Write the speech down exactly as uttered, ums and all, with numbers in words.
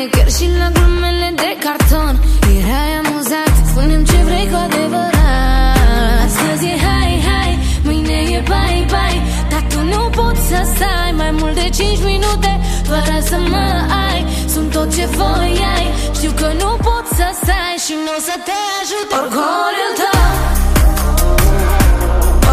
chiar și la glumele de carton. Erai amuzat, spune-mi ce vrei cu adevărat. Astăzi e hai, hai, mâine e bye, bye. Dar tu nu poți să stai mai mult de cinci minute fără să mă ai. Sunt tot ce voi ai. Știu că nu poți să stai și nu o să te ajut orgoliul tău.